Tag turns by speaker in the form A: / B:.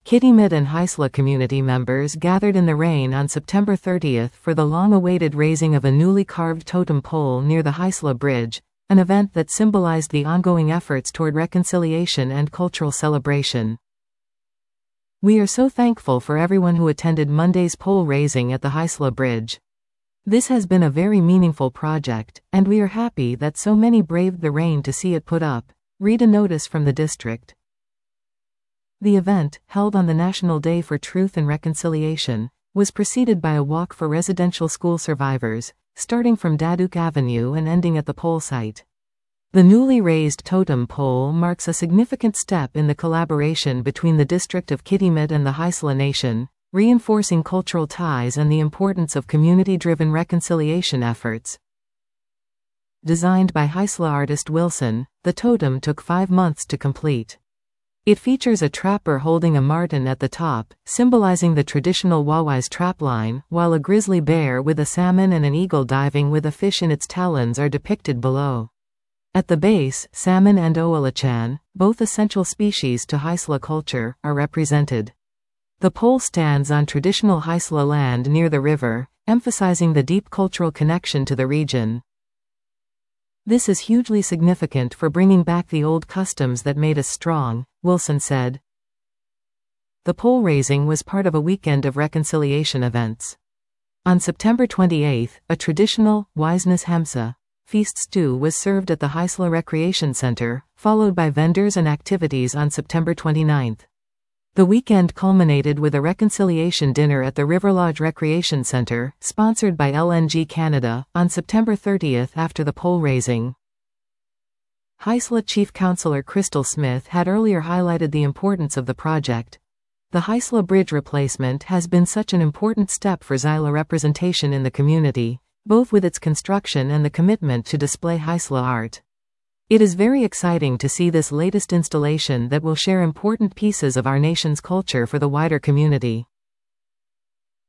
A: Kitimat and Haisla community members gathered in the rain on September 30 for the long-awaited raising of a newly carved totem pole near the Haisla Bridge, an event that symbolized the ongoing efforts toward reconciliation and cultural celebration. We are so thankful for everyone who attended Monday's pole raising at the Haisla Bridge. This has been a very meaningful project, and we are happy that so many braved the rain to see it put up. Read a notice from the district. The event, held on the National Day for Truth and Reconciliation, was preceded by a walk for residential school survivors, starting from Daduk Avenue and ending at the pole site. The newly raised totem pole marks a significant step in the collaboration between the district of Kitimat and the Haisla Nation, reinforcing cultural ties and the importance of community-driven reconciliation efforts. Designed by Haisla artist Wilson, the totem took 5 months to complete. It features a trapper holding a marten at the top, symbolizing the traditional Wawai's trapline, while a grizzly bear with a salmon and an eagle diving with a fish in its talons are depicted below. At the base, salmon and oalachan, both essential species to Haisla culture, are represented. The pole stands on traditional Haisla land near the river, emphasizing the deep cultural connection to the region. This is hugely significant for bringing back the old customs that made us strong, Wilson said. The pole raising was part of a weekend of reconciliation events. On September 28, a traditional Wiseness Hemsa feast stew was served at the Haisla Recreation Center, followed by vendors and activities on September 29. The weekend culminated with a reconciliation dinner at the River Lodge Recreation Center, sponsored by LNG Canada, on September 30 after the pole raising. Haisla Chief Councillor Crystal Smith had earlier highlighted the importance of the project. The Haisla Bridge replacement has been such an important step for Xyla representation in the community, both with its construction and the commitment to display Haisla art. It is very exciting to see this latest installation that will share important pieces of our nation's culture for the wider community.